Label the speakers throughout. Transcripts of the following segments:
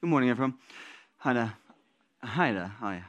Speaker 1: Good morning, everyone. Hi there. Hi there. Hi.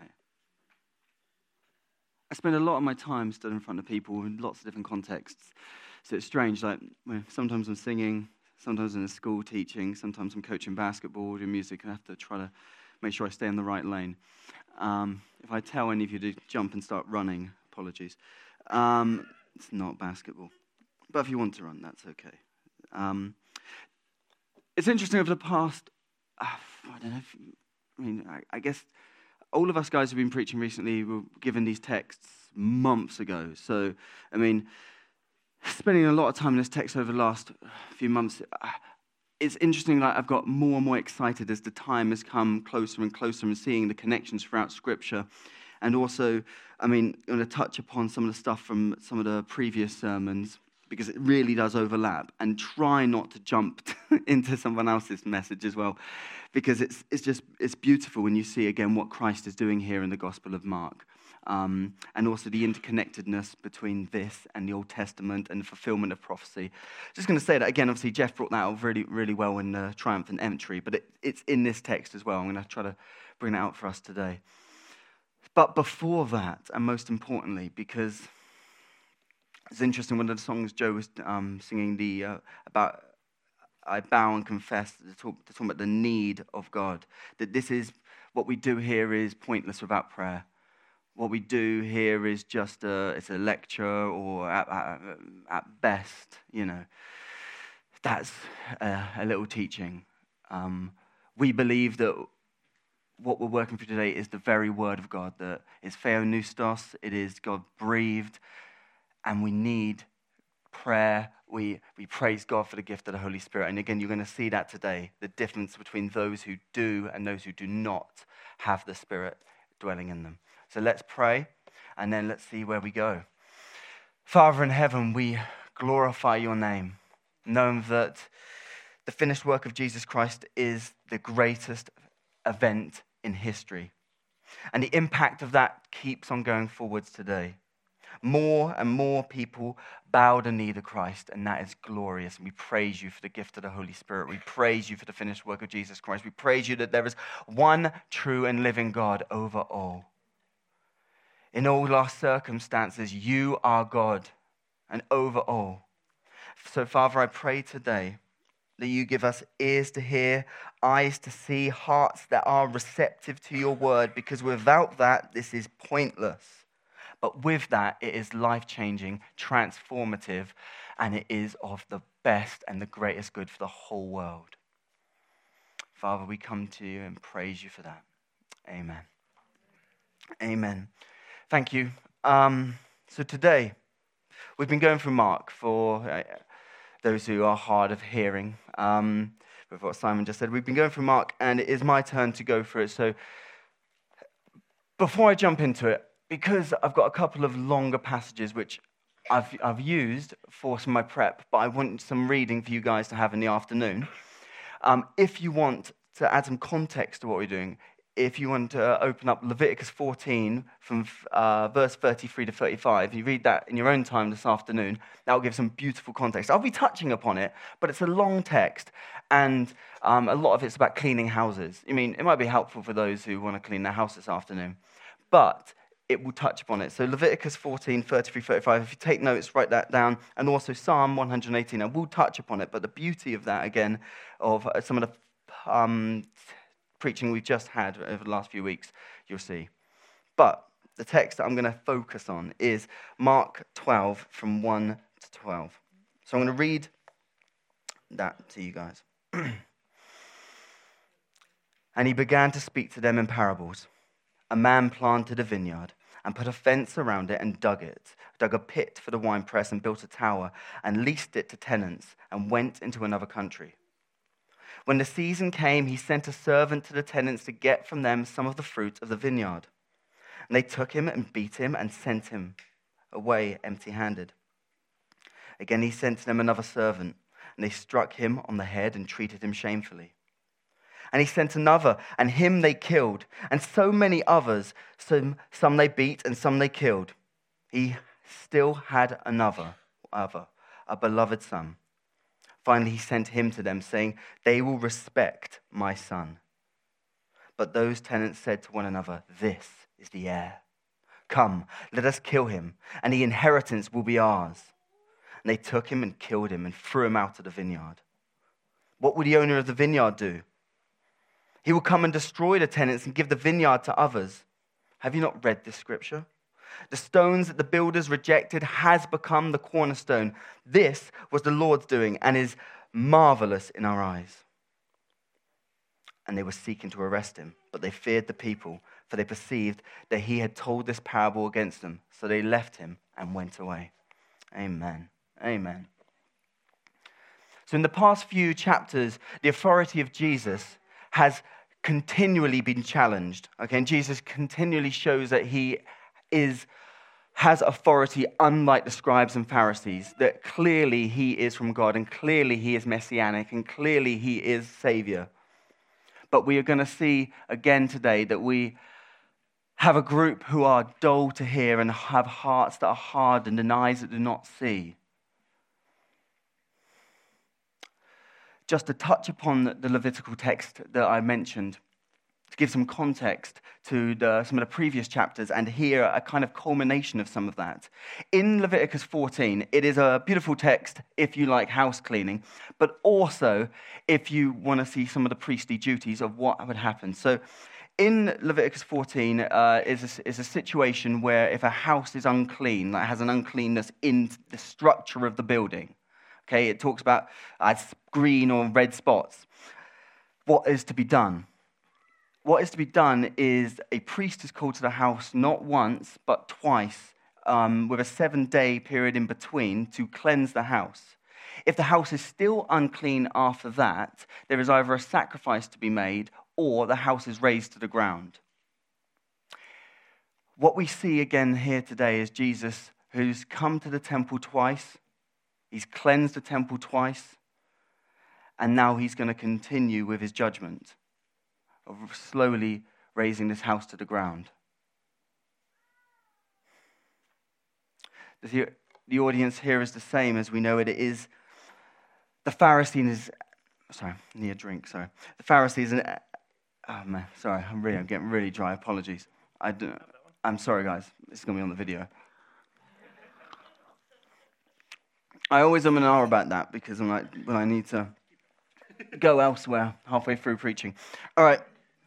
Speaker 1: I spend a lot of my time stood in front of people in lots of different contexts. So it's strange, like sometimes I'm singing, sometimes I'm in school teaching, sometimes I'm coaching basketball, doing music, and I have to try to make sure I stay in the right lane. If I tell any of you to jump and start running, apologies. It's not basketball. But if you want to run, that's okay. It's interesting over the past, I don't know, I guess all of us guys who've been preaching recently were given these texts months ago. So, spending a lot of time in this text over the last few months, it's interesting, like I've got more and more excited as the time has come closer and closer and seeing the connections throughout Scripture. And also, I'm going to touch upon some of the stuff from some of the previous sermons, because it really does overlap, and try not to jump into someone else's message as well, because it's beautiful when you see again what Christ is doing here in the Gospel of Mark, and also the interconnectedness between this and the Old Testament and the fulfillment of prophecy. Just going to say that again. Obviously, Jeff brought that out really, really well in the triumphant entry, but it's in this text as well. I'm going to try to bring that out for us today. But before that, and most importantly, because it's interesting, one of the songs Joe was singing about I bow and confess, to talk about the need of God. That this is, what we do here is pointless without prayer. What we do here is just it's a lecture, or at best, that's a little teaching. We believe that what we're working for today is the very word of God, that is theopneustos, it is God-breathed, and we need prayer. We praise God for the gift of the Holy Spirit. And again, you're going to see that today, the difference between those who do and those who do not have the Spirit dwelling in them. So let's pray, and then let's see where we go. Father in heaven, we glorify your name, knowing that the finished work of Jesus Christ is the greatest event in history. And the impact of that keeps on going forwards today. More and more people bow the knee to Christ, and that is glorious. And we praise you for the gift of the Holy Spirit. We praise you for the finished work of Jesus Christ. We praise you that there is one true and living God over all. In all our circumstances, you are God and over all. So, Father, I pray today that you give us ears to hear, eyes to see, hearts that are receptive to your word, because without that, this is pointless. But with that, it is life-changing, transformative, and it is of the best and the greatest good for the whole world. Father, we come to you and praise you for that. Amen. Amen. Thank you. So today, we've been going through Mark for those who are hard of hearing. With what Simon just said, we've been going through Mark, and it is my turn to go through it. So before I jump into it, because I've got a couple of longer passages which I've used for some of my prep, but I want some reading for you guys to have in the afternoon. If you want to add some context to what we're doing, if you want to open up Leviticus 14 from verse 33 to 35, you read that in your own time this afternoon, that will give some beautiful context. I'll be touching upon it, but it's a long text, and a lot of it's about cleaning houses. It might be helpful for those who want to clean their house this afternoon, but it will touch upon it. So Leviticus 14, 33, 35, if you take notes, write that down. And also Psalm 118, I will touch upon it, but the beauty of that, again, of some of the preaching we've just had over the last few weeks, you'll see. But the text that I'm going to focus on is Mark 12, from 1 to 12. So I'm going to read that to you guys. And he began to speak to them in parables. A man planted a vineyard and put a fence around it and dug a pit for the winepress and built a tower and leased it to tenants and went into another country. When the season came, he sent a servant to the tenants to get from them some of the fruit of the vineyard. And they took him and beat him and sent him away empty-handed. Again, he sent to them another servant, and they struck him on the head and treated him shamefully. And he sent another, and him they killed, and so many others, some they beat and some they killed. He still had another, a beloved son. Finally, he sent him to them, saying, "They will respect my son." But those tenants said to one another, 'This is the heir. Come, let us kill him, and the inheritance will be ours.' And they took him and killed him and threw him out of the vineyard. What would the owner of the vineyard do? He will come and destroy the tenants and give the vineyard to others. Have you not read this scripture? The stones that the builders rejected has become the cornerstone. This was the Lord's doing and is marvelous in our eyes." And they were seeking to arrest him, but they feared the people, for they perceived that he had told this parable against them. So they left him and went away. Amen. Amen. So in the past few chapters, the authority of Jesus has continually been challenged. Okay, and Jesus continually shows that he has authority unlike the scribes and Pharisees, that clearly he is from God and clearly he is messianic and clearly he is Savior. But we are going to see again today that we have a group who are dull to hear and have hearts that are hard and eyes that do not see. Just to touch upon the Levitical text that I mentioned, to give some context to some of the previous chapters and hear a kind of culmination of some of that. In Leviticus 14, it is a beautiful text if you like house cleaning, but also if you want to see some of the priestly duties of what would happen. So in Leviticus 14 is a situation where if a house is unclean, like has an uncleanness in the structure of the building, okay, it talks about green or red spots. What is to be done? What is to be done is a priest is called to the house not once, but twice, with a 7-day period in between to cleanse the house. If the house is still unclean after that, there is either a sacrifice to be made or the house is razed to the ground. What we see again here today is Jesus, who's come to the temple twice. He's cleansed the temple twice, and now he's going to continue with his judgment of slowly raising this house to the ground. The audience here is the same as we know it is. The Pharisees, sorry, I need a drink, sorry. The Pharisees, oh man, sorry, I'm getting really dry, apologies. I'm sorry guys, it's going to be on the video. I always am an hour about that because I'm like, when I need to go elsewhere halfway through preaching. All right.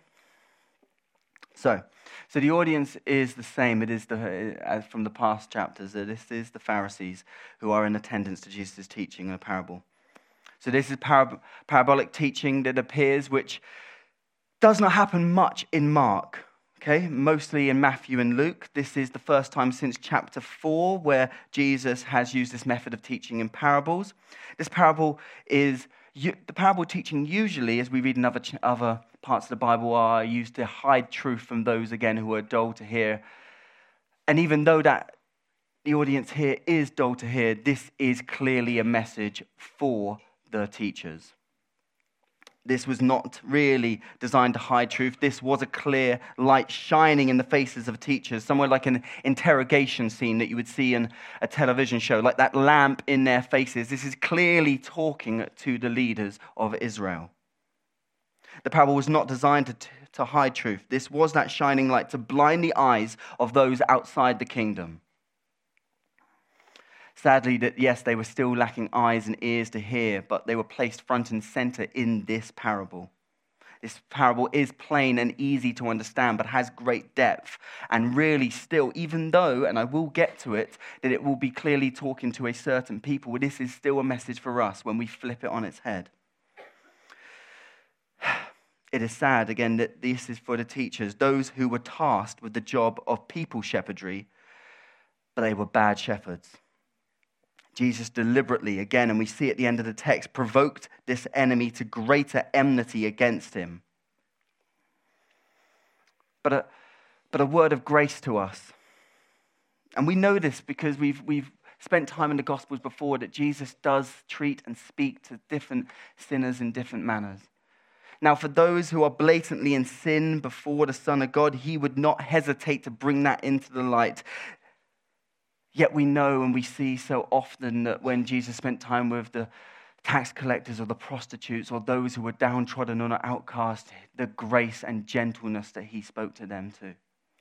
Speaker 1: So the audience is the same. It is as from the past chapters. This is the Pharisees who are in attendance to Jesus' teaching in a parable. So this is parabolic teaching that appears, which does not happen much in Mark. Okay, mostly in Matthew and Luke. This is the first time since chapter 4 where Jesus has used this method of teaching in parables. This parable is, the parable teaching usually, as we read in other parts of the Bible, are used to hide truth from those, again, who are dull to hear. And even though that the audience here is dull to hear, this is clearly a message for the teachers. This was not really designed to hide truth. This was a clear light shining in the faces of teachers, somewhere like an interrogation scene that you would see in a television show, like that lamp in their faces. This is clearly talking to the leaders of Israel. The parable was not designed to hide truth. This was that shining light to blind the eyes of those outside the kingdom. Sadly, that yes, they were still lacking eyes and ears to hear, but they were placed front and center in this parable. This parable is plain and easy to understand, but has great depth. And really still, even though, and I will get to it, that it will be clearly talking to a certain people, this is still a message for us when we flip it on its head. It is sad, again, that this is for the teachers, those who were tasked with the job of people shepherdry, but they were bad shepherds. Jesus deliberately, again, and we see at the end of the text, provoked this enemy to greater enmity against him. But a word of grace to us. And we know this because we've spent time in the Gospels before, that Jesus does treat and speak to different sinners in different manners. Now, for those who are blatantly in sin before the Son of God, he would not hesitate to bring that into the light. Yet we know and we see so often that when Jesus spent time with the tax collectors or the prostitutes or those who were downtrodden or outcast, the grace and gentleness that he spoke to them too.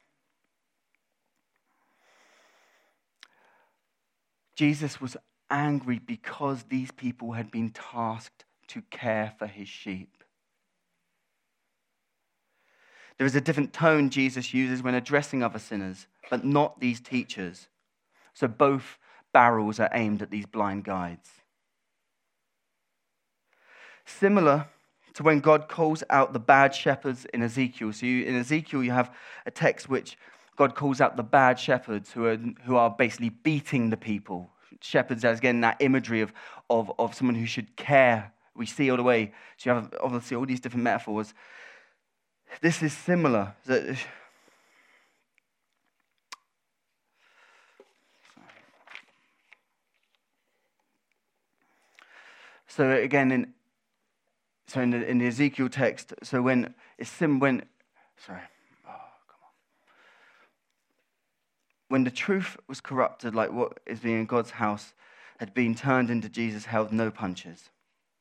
Speaker 1: Jesus was angry because these people had been tasked to care for his sheep. There is a different tone Jesus uses when addressing other sinners, but not these teachers. So both barrels are aimed at these blind guides. Similar to when God calls out the bad shepherds in Ezekiel. So in Ezekiel you have a text which God calls out the bad shepherds who are basically beating the people. Shepherds, as again, that imagery of someone who should care. We see all the way. So you have obviously all these different metaphors. This is similar. So again, in the Ezekiel text, so when the truth was corrupted, like what is being in God's house had been turned into Jesus, held no punches.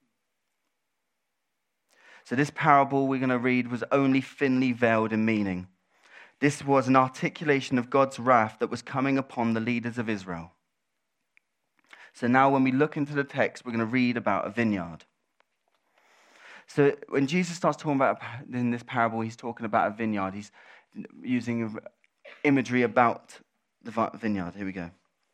Speaker 1: So this parable we're going to read was only thinly veiled in meaning. This was an articulation of God's wrath that was coming upon the leaders of Israel. So now when we look into the text, we're going to read about a vineyard. So when Jesus starts talking about, in this parable, he's talking about a vineyard. He's using imagery about the vineyard. Here we go.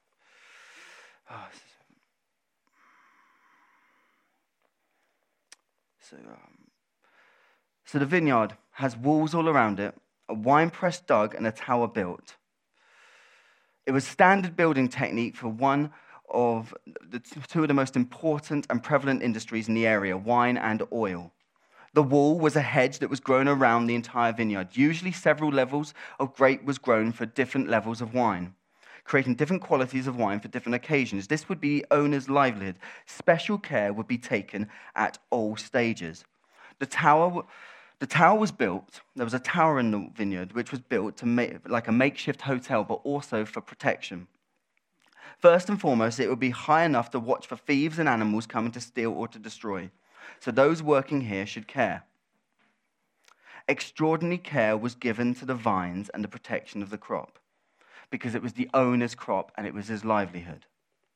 Speaker 1: So the vineyard has walls all around it, a winepress dug, and a tower built. It was standard building technique for one of the two of the most important and prevalent industries in the area, wine and oil. The wall was a hedge that was grown around the entire vineyard. Usually several levels of grape was grown for different levels of wine, creating different qualities of wine for different occasions. This would be the owner's livelihood. Special care would be taken at all stages. The tower was built. There was a tower in the vineyard which was built to make like a makeshift hotel, but also for protection. First and foremost, it would be high enough to watch for thieves and animals coming to steal or to destroy. So those working here should care. Extraordinary care was given to the vines and the protection of the crop, because it was the owner's crop and it was his livelihood.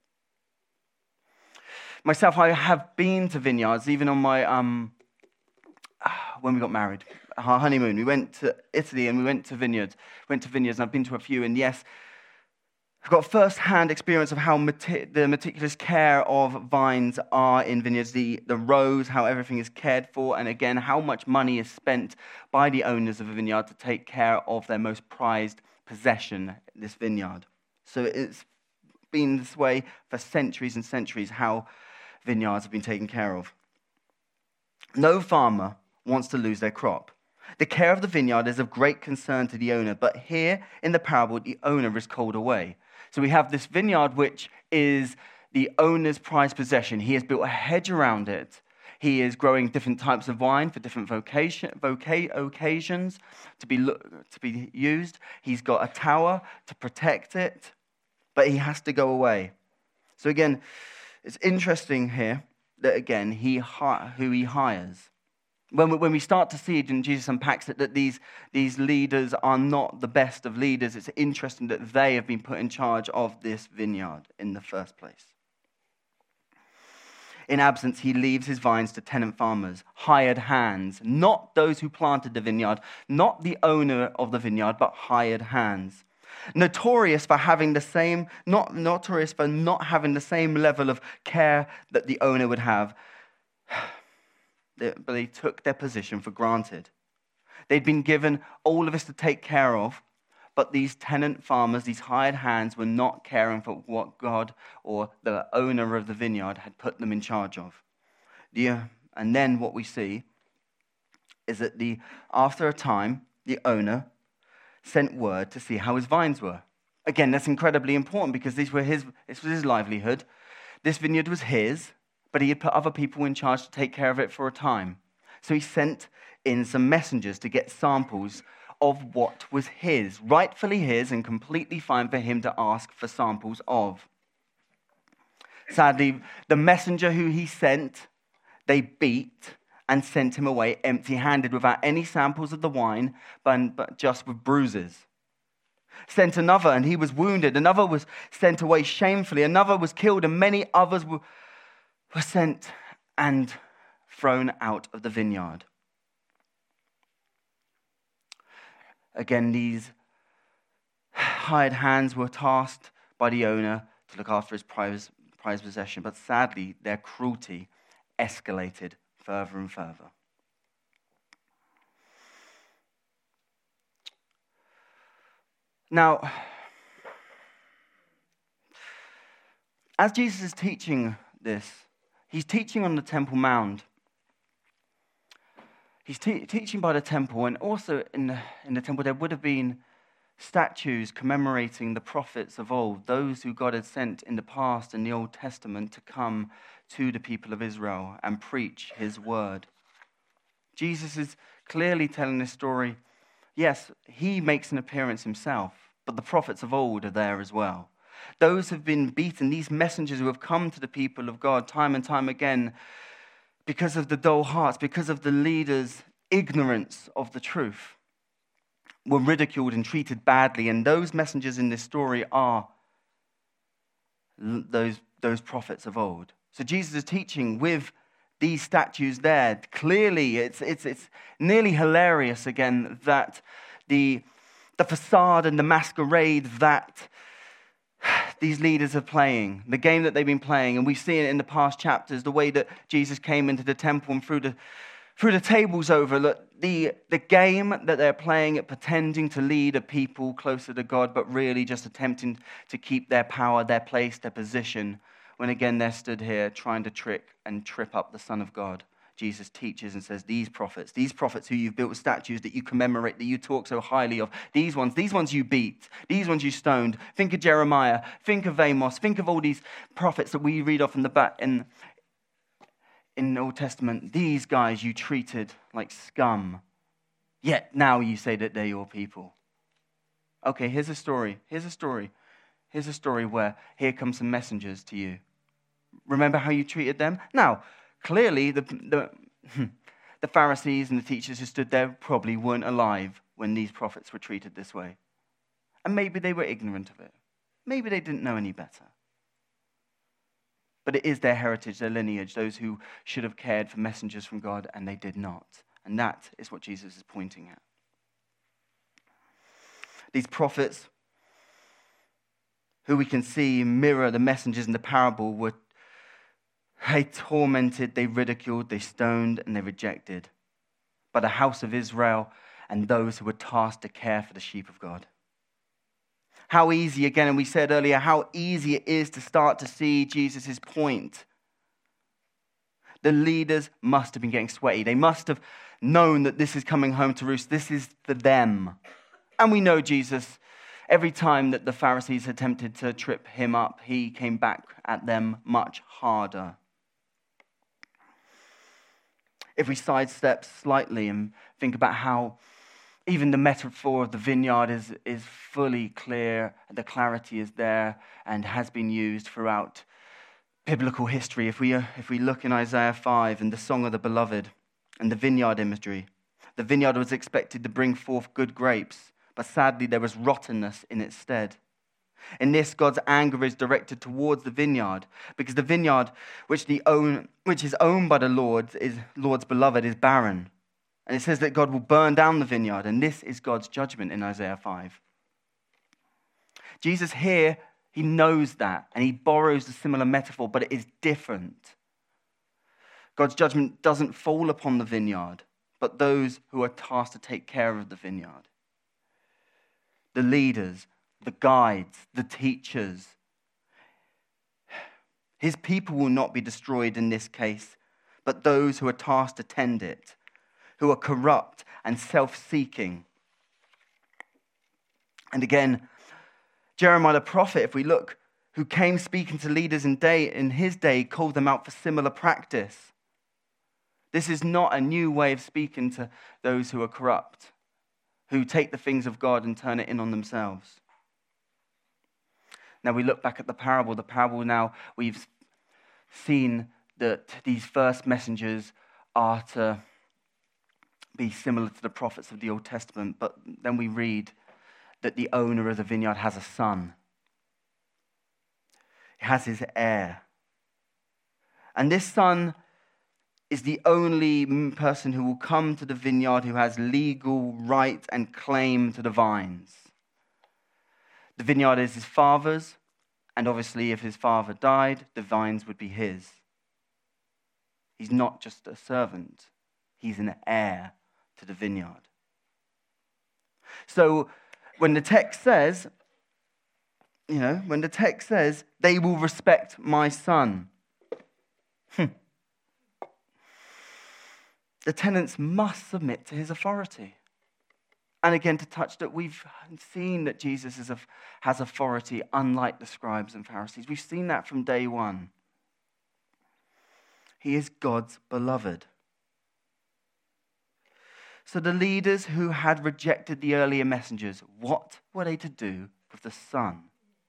Speaker 1: Myself, I have been to vineyards, even on my, when we got married, our honeymoon. We went to Italy and we went to vineyards. And I've been to a few, and yes, I've got first-hand experience of how the meticulous care of vines are in vineyards, the rows, how everything is cared for, and again, how much money is spent by the owners of a vineyard to take care of their most prized possession, this vineyard. So it's been this way for centuries and centuries, how vineyards have been taken care of. No farmer wants to lose their crop. The care of the vineyard is of great concern to the owner, but here in the parable, the owner is called away. So we have this vineyard which is the owner's prized possession. He has built a hedge around it. He is growing different types of wine for different occasions to be used. He's got a tower to protect it, but he has to go away. So again, it's interesting here that again, who he hires. When we start to see it, and Jesus unpacks it, that these leaders are not the best of leaders, it's interesting that they have been put in charge of this vineyard in the first place. In absence, he leaves his vines to tenant farmers, hired hands, not those who planted the vineyard, not the owner of the vineyard, but hired hands. Notorious for not having the same level of care that the owner would have. But they took their position for granted. They'd been given all of this to take care of, but these tenant farmers, these hired hands, were not caring for what God or the owner of the vineyard had put them in charge of. And then what we see is that after a time, the owner sent word to see how his vines were. Again, that's incredibly important because this was his livelihood. This vineyard was his, but he had put other people in charge to take care of it for a time. So he sent in some messengers to get samples of what was his, rightfully his, and completely fine for him to ask for samples of. Sadly, the messenger who he sent, they beat and sent him away empty-handed without any samples of the wine, but just with bruises. Sent another, and he was wounded. Another was sent away shamefully. Another was killed, and many others were sent and thrown out of the vineyard. Again, these hired hands were tasked by the owner to look after his prized possession, but sadly, their cruelty escalated further and further. Now, as Jesus is teaching this, he's teaching on the Temple Mount. He's teaching by the temple, and also in the temple there would have been statues commemorating the prophets of old, those who God had sent in the past in the Old Testament to come to the people of Israel and preach his word. Jesus is clearly telling this story. Yes, he makes an appearance himself, but the prophets of old are there as well. Those have been beaten, these messengers who have come to the people of God time and time again because of the dull hearts, because of the leaders' ignorance of the truth, were ridiculed and treated badly. And those messengers in this story are those prophets of old. So Jesus is teaching with these statues there. Clearly, it's nearly hilarious again that the facade and the masquerade that these leaders are playing, the game that they've been playing, and we've seen it in the past chapters, the way that Jesus came into the temple and through the tables over, look, the game that they're playing at pretending to lead a people closer to God, but really just attempting to keep their power, their place, their position, when again they're stood here trying to trick and trip up the Son of God. Jesus teaches and says, these prophets who you've built statues that you commemorate, that you talk so highly of, these ones you beat, these ones you stoned. Think of Jeremiah, think of Amos, think of all these prophets that we read off in the back in the Old Testament. These guys you treated like scum, yet now you say that they're your people. Okay, here's a story where here come some messengers to you. Remember how you treated them? Now, clearly, the Pharisees and the teachers who stood there probably weren't alive when these prophets were treated this way. And maybe they were ignorant of it. Maybe they didn't know any better. But it is their heritage, their lineage, those who should have cared for messengers from God, and they did not. And that is what Jesus is pointing at. These prophets, who we can see mirror the messengers in the parable, they tormented, they ridiculed, they stoned, and they rejected by the house of Israel and those who were tasked to care for the sheep of God. How easy, again, and we said earlier, how easy it is to start to see Jesus' point. The leaders must have been getting sweaty. They must have known that this is coming home to roost. This is for them. And we know Jesus, every time that the Pharisees attempted to trip him up, he came back at them much harder. If we sidestep slightly and think about how even the metaphor of the vineyard is fully clear, the clarity is there and has been used throughout biblical history. If we look in Isaiah 5 and the Song of the Beloved and the vineyard imagery, the vineyard was expected to bring forth good grapes, but sadly there was rottenness in its stead. In this, God's anger is directed towards the vineyard, because the vineyard which is owned by the Lord's beloved is barren. And it says that God will burn down the vineyard, and this is God's judgment in Isaiah 5. Jesus here, he knows that, and he borrows a similar metaphor, but it is different. God's judgment doesn't fall upon the vineyard, but those who are tasked to take care of the vineyard. The leaders, the guides, the teachers. His people will not be destroyed in this case, but those who are tasked to tend it, who are corrupt and self-seeking. And again, Jeremiah the prophet, if we look, who came speaking to leaders in his day, called them out for similar practice. This is not a new way of speaking to those who are corrupt, who take the things of God and turn it in on themselves. Now we look back at the parable now we've seen that these first messengers are to be similar to the prophets of the Old Testament, but then we read that the owner of the vineyard has a son. He has his heir. And this son is the only person who will come to the vineyard who has legal right and claim to the vines. The vineyard is his father's, and obviously if his father died, the vines would be his. He's not just a servant, he's an heir to the vineyard. So when the text says, they will respect my son, the tenants must submit to his authority. And again, to touch that, we've seen that Jesus has authority unlike the scribes and Pharisees. We've seen that from day one. He is God's beloved. So the leaders who had rejected the earlier messengers, what were they to do with the Son?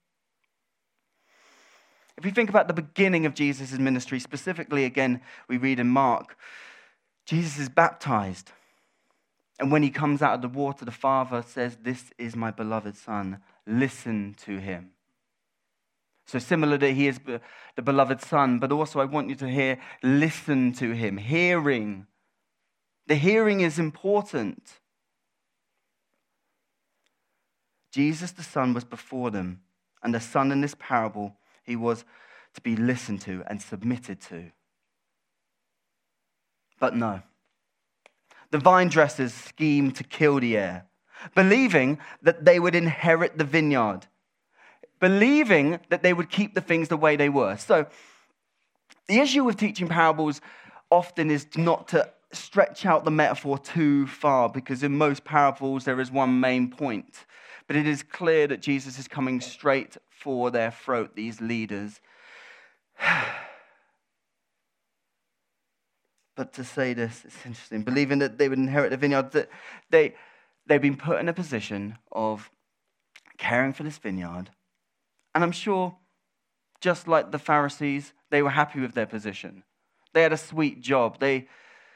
Speaker 1: If we think about the beginning of Jesus' ministry, specifically, again, we read in Mark, Jesus is baptized. And when he comes out of the water, the Father says, "This is my beloved Son. Listen to him." So similar that he is the beloved Son, but also I want you to hear, listen to him. Hearing. The hearing is important. Jesus, the Son, was before them. And the Son in this parable, he was to be listened to and submitted to. But no. The vine dressers schemed to kill the heir, believing that they would inherit the vineyard, believing that they would keep the things the way they were. So the issue with teaching parables often is not to stretch out the metaphor too far, because in most parables there is one main point. But it is clear that Jesus is coming straight for their throat, these leaders. But to say this, it's interesting. Believing that they would inherit the vineyard, that they've been put in a position of caring for this vineyard. And I'm sure, just like the Pharisees, they were happy with their position. They had a sweet job. They,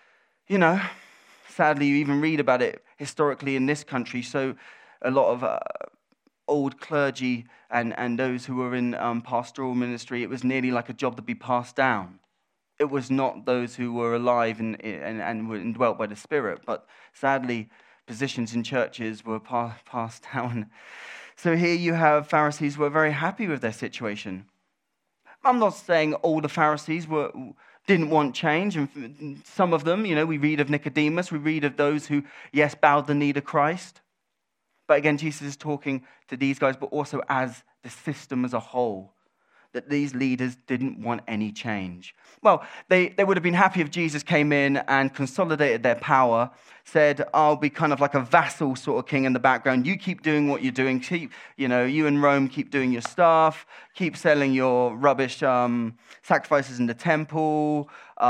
Speaker 1: sadly, you even read about it historically in this country. So a lot of old clergy and those who were in pastoral ministry, it was nearly like a job to be passed down. It was not those who were alive and were indwelt by the Spirit, but sadly, positions in churches were passed down. So here you have Pharisees who were very happy with their situation. I'm not saying all the Pharisees didn't want change, and some of them, we read of Nicodemus, we read of those who, yes, bowed the knee to Christ. But again, Jesus is talking to these guys, but also as the system as a whole, that these leaders didn't want any change. Well, they would have been happy if Jesus came in and consolidated their power, said, "I'll be kind of like a vassal sort of king in the background. You keep doing what you're doing. You in Rome keep doing your stuff. Keep selling your rubbish sacrifices in the temple.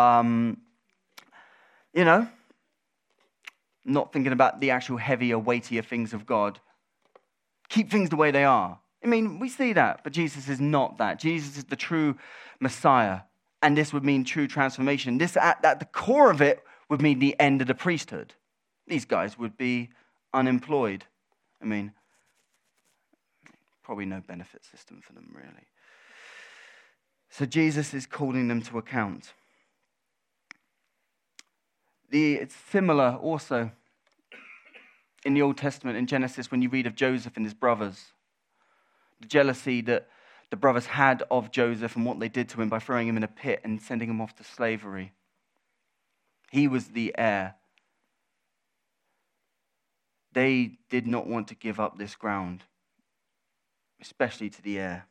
Speaker 1: Not thinking about the actual heavier, weightier things of God. Keep things the way they are." I mean, we see that, but Jesus is not that. Jesus is the true Messiah, and this would mean true transformation. This, at the core of it, would mean the end of the priesthood. These guys would be unemployed. I mean, probably no benefit system for them, really. So Jesus is calling them to account. It's similar also in the Old Testament, in Genesis, when you read of Joseph and his brothers. The jealousy that the brothers had of Joseph and what they did to him by throwing him in a pit and sending him off to slavery. He was the heir. They did not want to give up this ground, especially to the heir.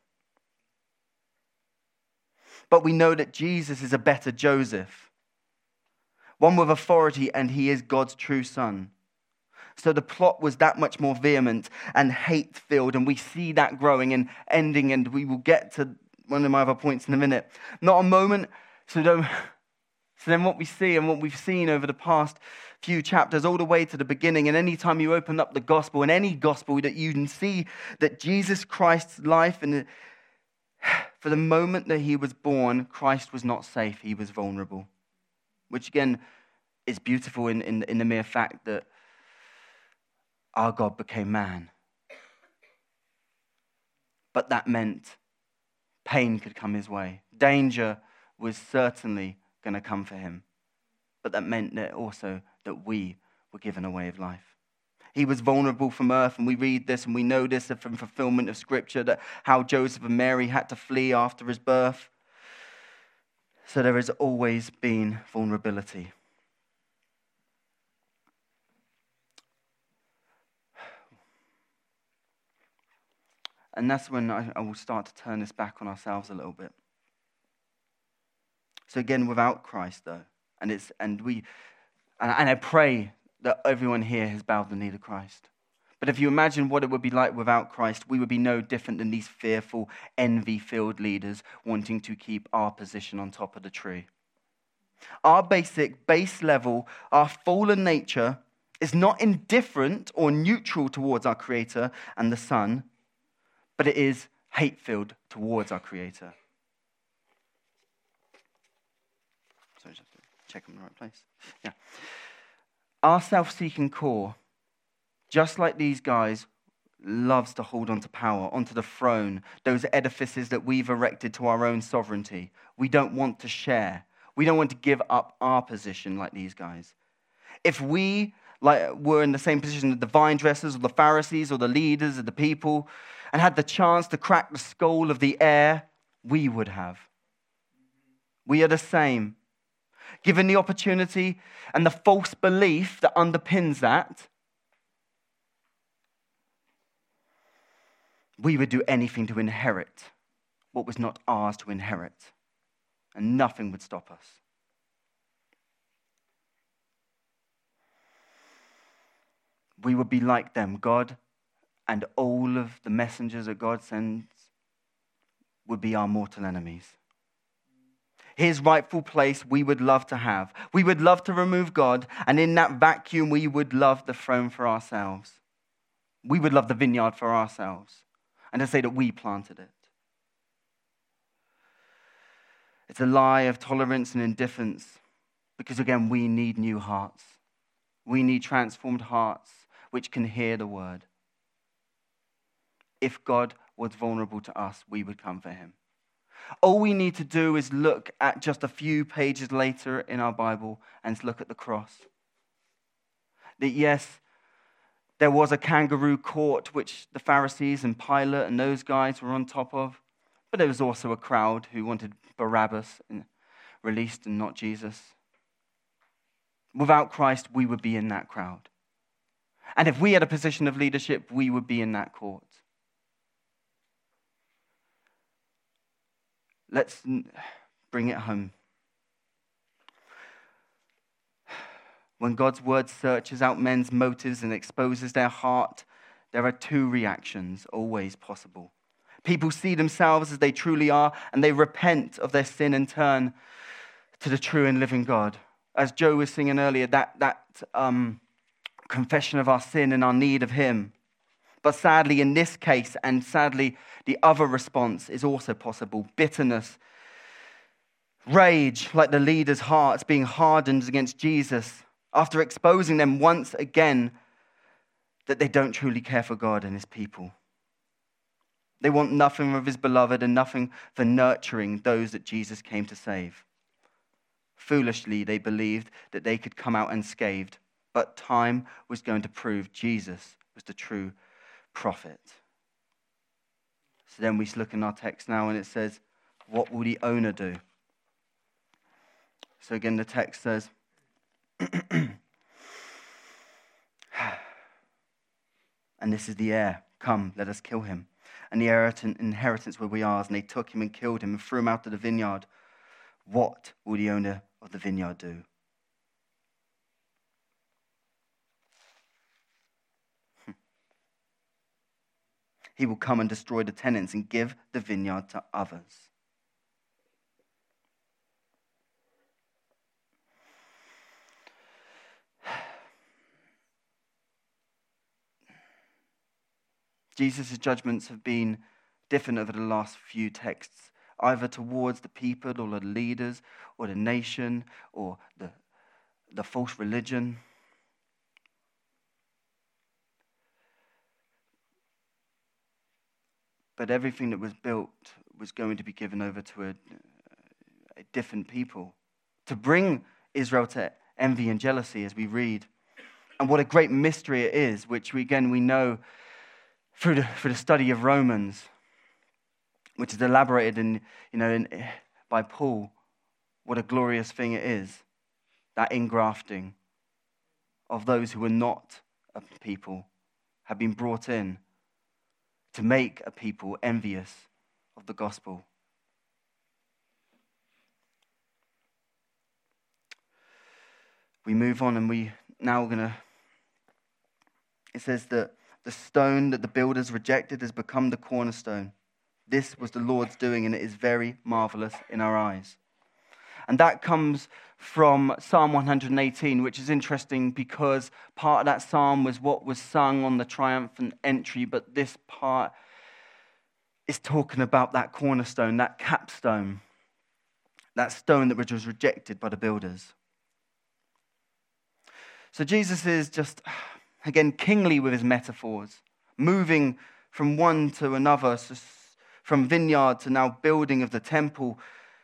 Speaker 1: But we know that Jesus is a better Joseph, one with authority, and he is God's true son. So the plot was that much more vehement and hate-filled, and we see that growing and ending, and we will get to one of my other points in a minute. Not a moment. So then what we see and what we've seen over the past few chapters, all the way to the beginning, and any time you open up the gospel, and any gospel, that you can see that Jesus Christ's life and For the moment that he was born, Christ was not safe. He was vulnerable. Which again is beautiful in the mere fact that our God became man. But that meant pain could come his way. Danger was certainly going to come for him. But that meant that also that we were given a way of life. He was vulnerable from earth, and we read this and we know this from fulfillment of Scripture, that how Joseph and Mary had to flee after his birth. So there has always been vulnerability. And that's when I will start to turn this back on ourselves a little bit. So again, without Christ, though, and I pray that everyone here has bowed the knee to Christ. But if you imagine what it would be like without Christ, we would be no different than these fearful, envy-filled leaders wanting to keep our position on top of the tree. Our base level, our fallen nature is not indifferent or neutral towards our Creator and the Son, but it is hate-filled towards our Creator. So just have to check I'm in the right place. Yeah. Our self-seeking core, just like these guys, loves to hold on to power, onto the throne, those edifices that we've erected to our own sovereignty. We don't want to share. We don't want to give up our position like these guys. If we were in the same position as the vine dressers or the Pharisees or the leaders of the people and had the chance to crack the skull of the heir, we would have. We are the same. Given the opportunity and the false belief that underpins that, we would do anything to inherit what was not ours to inherit, and nothing would stop us. We would be like them. God and all of the messengers that God sends would be our mortal enemies. His rightful place we would love to have. We would love to remove God, and in that vacuum we would love the throne for ourselves. We would love the vineyard for ourselves, and to say that we planted it. It's a lie of tolerance and indifference, because again, we need new hearts. We need transformed hearts which can hear the word. If God was vulnerable to us, we would come for him. All we need to do is look at just a few pages later in our Bible and look at the cross. That yes, there was a kangaroo court which the Pharisees and Pilate and those guys were on top of, but there was also a crowd who wanted Barabbas released and not Jesus. Without Christ, we would be in that crowd. And if we had a position of leadership, we would be in that court. Let's bring it home. When God's word searches out men's motives and exposes their heart, there are two reactions always possible. People see themselves as they truly are, and they repent of their sin and turn to the true and living God. As Joe was singing earlier, that confession of our sin and our need of him. But sadly, in this case, and sadly, the other response is also possible. Bitterness, rage, like the leaders' hearts being hardened against Jesus after exposing them once again that they don't truly care for God and his people. They want nothing of his beloved and nothing for nurturing those that Jesus came to save. Foolishly, they believed that they could come out unscathed, but time was going to prove Jesus was the true prophet. So then we look in our text now and it says, what will the owner do? So again, the text says, and this is the heir. Come, let us kill him. And the inheritance will be ours. And they took him and killed him and threw him out of the vineyard. What will the owner of the vineyard do? He will come and destroy the tenants and give the vineyard to others. Jesus' judgments have been different over the last few texts. either towards the people or the leaders or the nation or the false religion. But everything that was built was going to be given over to a different people to bring Israel to envy and jealousy, as we read. And what a great mystery it is, which we know through the study of Romans, which is elaborated by Paul. What a glorious thing it is, that ingrafting of those who were not a people have been brought in to make a people envious of the gospel. We move on, and it says that the stone that the builders rejected has become the cornerstone. This was the Lord's doing, and it is very marvelous in our eyes. And that comes from Psalm 118, which is interesting because part of that psalm was what was sung on the triumphant entry, but this part is talking about that cornerstone, that capstone, that stone that was rejected by the builders. So Jesus is just, again, kingly with his metaphors, moving from one to another, from vineyard to now building of the temple,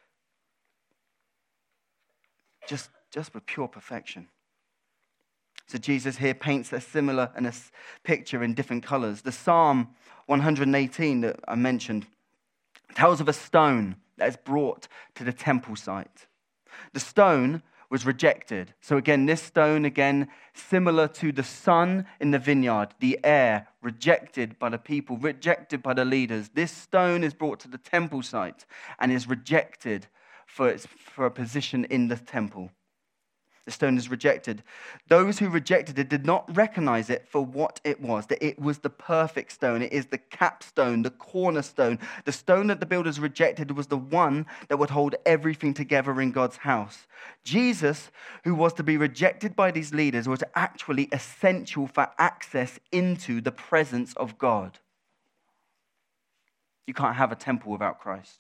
Speaker 1: just with pure perfection. So Jesus here paints a similar and a picture in different colors. The Psalm 118 that I mentioned tells of a stone that is brought to the temple site. The stone was rejected. So again, this stone, similar to the sun in the vineyard, the heir, rejected by the people, rejected by the leaders. This stone is brought to the temple site and is rejected for a position in the temple. The stone is rejected. Those who rejected it did not recognize it for what it was, that it was the perfect stone. It is the capstone, the cornerstone. The stone that the builders rejected was the one that would hold everything together in God's house. Jesus, who was to be rejected by these leaders, was actually essential for access into the presence of God. You can't have a temple without Christ.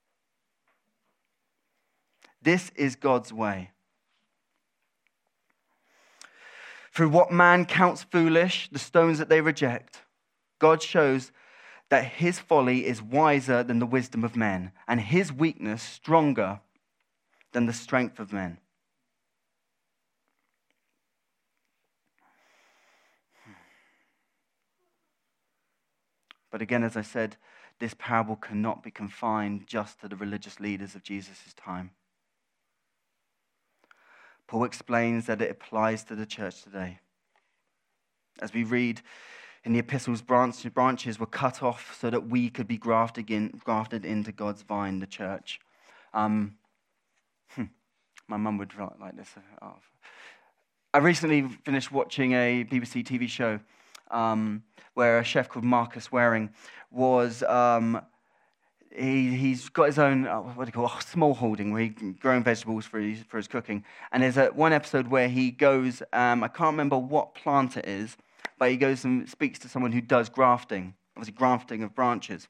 Speaker 1: This is God's way. Through what man counts foolish, the stones that they reject, God shows that his folly is wiser than the wisdom of men, and his weakness stronger than the strength of men. But again, as I said, this parable cannot be confined just to the religious leaders of Jesus' time. Paul explains that it applies to the church today. As we read in the epistles, branches were cut off so that we could be grafted into God's vine, the church. My mum would like this. I recently finished watching a BBC TV show where a chef called Marcus Waring was... He's got his own, small holding where he's growing vegetables for his cooking. And there's one episode where he goes, I can't remember what plant it is, but he goes and speaks to someone who does grafting, obviously grafting of branches.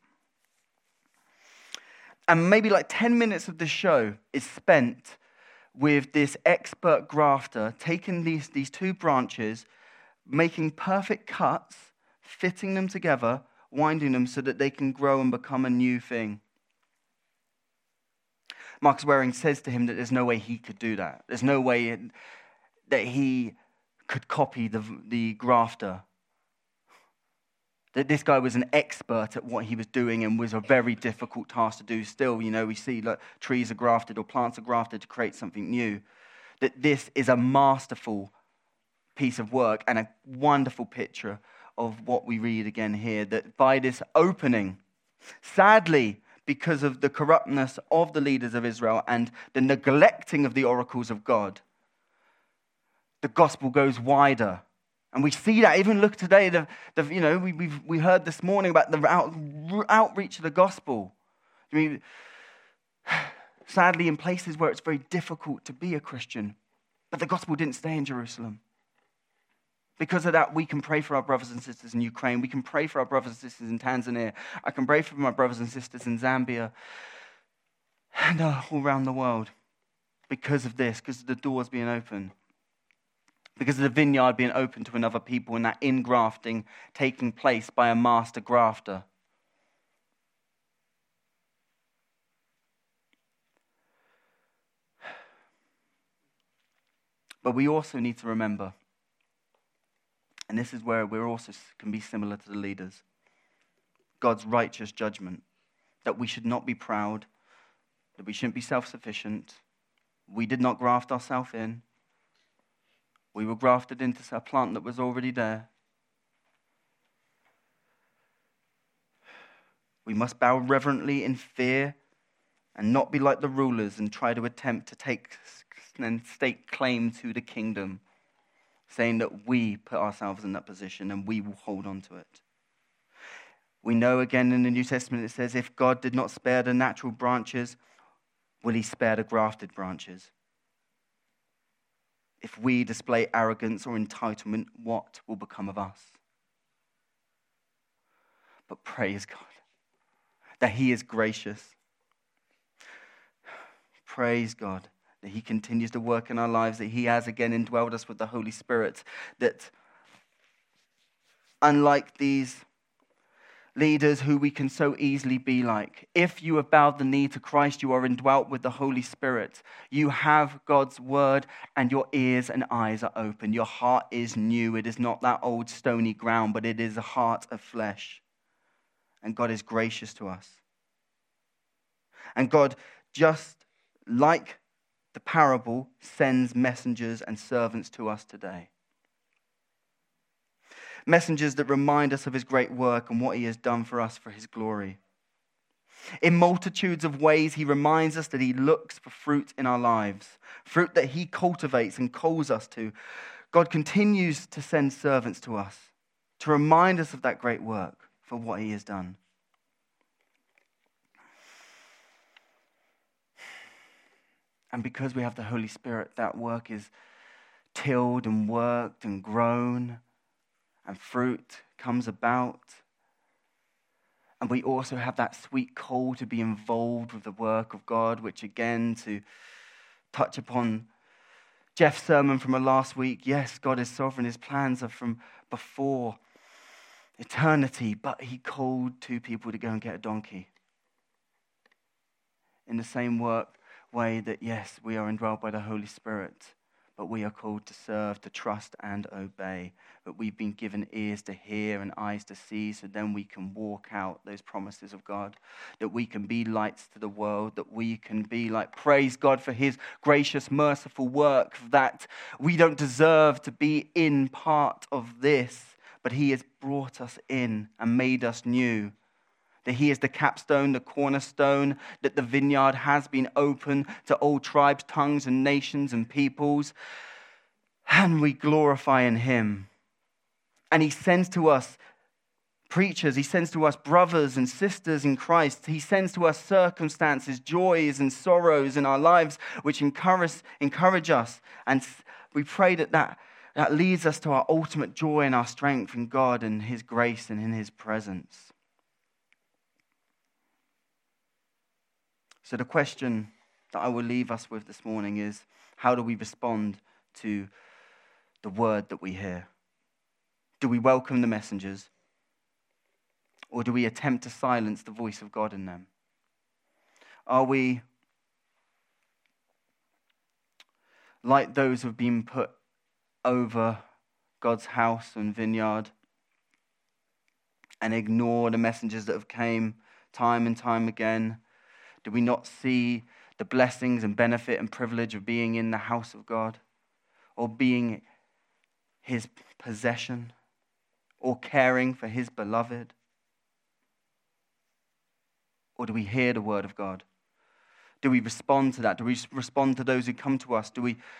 Speaker 1: And maybe 10 minutes of the show is spent with this expert grafter taking these two branches, making perfect cuts, fitting them together, winding them so that they can grow and become a new thing. Marcus Waring says to him that there's no way he could do that. There's no way that he could copy the grafter. That this guy was an expert at what he was doing and was a very difficult task to do. Still, we see trees are grafted or plants are grafted to create something new. That this is a masterful piece of work and a wonderful picture of what we read again here, that by this opening, sadly, because of the corruptness of the leaders of Israel and the neglecting of the oracles of God, the gospel goes wider. And we see that, even look today, we heard this morning about the outreach of the gospel. Sadly, in places where it's very difficult to be a Christian, but the gospel didn't stay in Jerusalem. Because of that, we can pray for our brothers and sisters in Ukraine. We can pray for our brothers and sisters in Tanzania. I can pray for my brothers and sisters in Zambia. and all around the world because of this, because of the doors being open, because of the vineyard being open to another people and that ingrafting taking place by a master grafter. But we also need to remember, and this is where we also can be similar to the leaders, God's righteous judgment, that we should not be proud, that we shouldn't be self-sufficient. We did not graft ourselves in. We were grafted into a plant that was already there. We must bow reverently in fear and not be like the rulers and try to attempt to take and stake claim to the kingdom, saying that we put ourselves in that position and we will hold on to it. We know again in the New Testament it says, if God did not spare the natural branches, will he spare the grafted branches? If we display arrogance or entitlement, what will become of us? But praise God that he is gracious. Praise God that he continues to work in our lives, that he has again indwelled us with the Holy Spirit, that unlike these leaders who we can so easily be like, if you have bowed the knee to Christ, you are indwelt with the Holy Spirit. You have God's word and your ears and eyes are open. Your heart is new. It is not that old stony ground, but it is a heart of flesh. And God is gracious to us. And God, just like the parable, sends messengers and servants to us today. Messengers that remind us of his great work and what he has done for us for his glory. In multitudes of ways, he reminds us that he looks for fruit in our lives, fruit that he cultivates and calls us to. God continues to send servants to us to remind us of that great work for what he has done. And because we have the Holy Spirit, that work is tilled and worked and grown, and fruit comes about. And we also have that sweet call to be involved with the work of God, which again, to touch upon Jeff's sermon from last week, yes, God is sovereign. His plans are from before eternity, but he called two people to go and get a donkey. In the same way that, yes, we are indwelled by the Holy Spirit, but we are called to serve, to trust and obey. But we've been given ears to hear and eyes to see, so then we can walk out those promises of God, that we can be lights to the world, that we can be like, praise God for his gracious, merciful work, that we don't deserve to be in part of this, but he has brought us in and made us new. That he is the capstone, the cornerstone, that the vineyard has been open to all tribes, tongues, and nations and peoples. And we glorify in him. And he sends to us preachers, he sends to us brothers and sisters in Christ. He sends to us circumstances, joys and sorrows in our lives, which encourage us. And we pray that leads us to our ultimate joy and our strength in God and his grace and in his presence. So the question that I will leave us with this morning is, how do we respond to the word that we hear? Do we welcome the messengers? Or do we attempt to silence the voice of God in them? Are we like those who have been put over God's house and vineyard and ignore the messengers that have came time and time again? Do we not see the blessings and benefit and privilege of being in the house of God, or being his possession, or caring for his beloved? Or do we hear the word of God? Do we respond to that? Do we respond to those who come to us?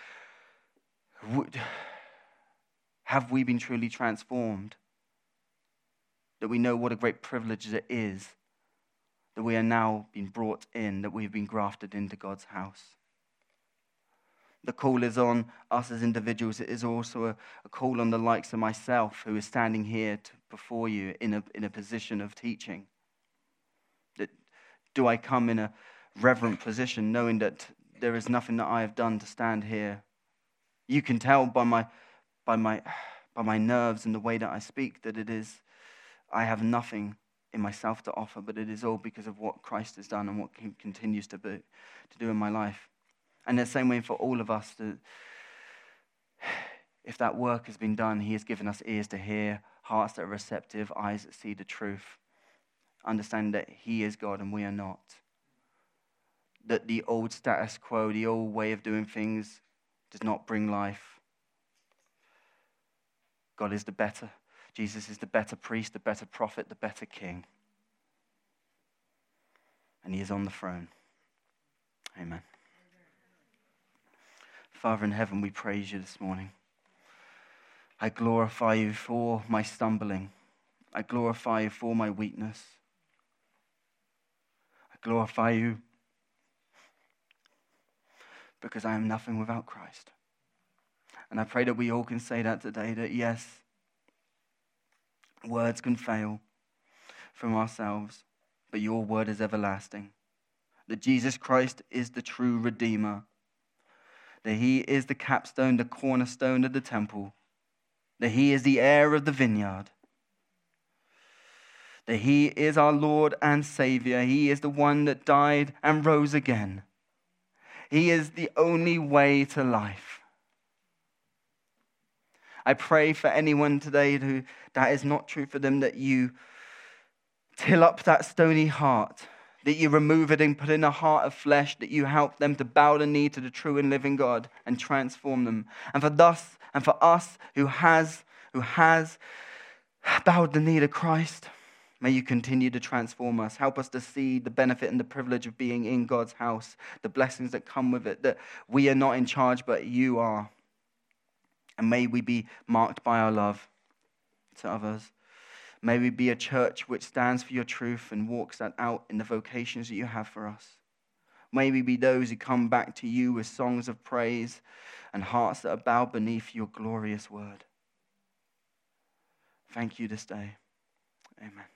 Speaker 1: Have we been truly transformed? That we know what a great privilege it is that we are now being brought in, that we have been grafted into God's house. The call is on us as individuals. It is also a call on the likes of myself, who is standing here before you in a position of teaching. That do I come in a reverent position, knowing that there is nothing that I have done to stand here. You can tell by my nerves and the way that I speak that I have nothing in myself to offer, but it is all because of what Christ has done and what he continues to do in my life. And the same way for all of us, that if that work has been done, he has given us ears to hear, hearts that are receptive, eyes that see the truth. Understand that he is God and we are not. That the old status quo, the old way of doing things does not bring life. God is the better. Jesus is the better priest, the better prophet, the better king. And he is on the throne. Amen. Father in heaven, we praise you this morning. I glorify you for my stumbling. I glorify you for my weakness. I glorify you because I am nothing without Christ. And I pray that we all can say that today, that yes, words can fail from ourselves, but your word is everlasting. That Jesus Christ is the true Redeemer. That he is the capstone, the cornerstone of the temple. That he is the heir of the vineyard. That he is our Lord and Savior. He is the one that died and rose again. He is the only way to life. I pray for anyone today who that is not true for them, that you till up that stony heart, that you remove it and put in a heart of flesh, that you help them to bow the knee to the true and living God and transform them. And for us who has bowed the knee to Christ, may you continue to transform us. Help us to see the benefit and the privilege of being in God's house, the blessings that come with it, that we are not in charge, but you are. And may we be marked by our love to others. May we be a church which stands for your truth and walks that out in the vocations that you have for us. May we be those who come back to you with songs of praise and hearts that are bowed beneath your glorious word. Thank you this day. Amen.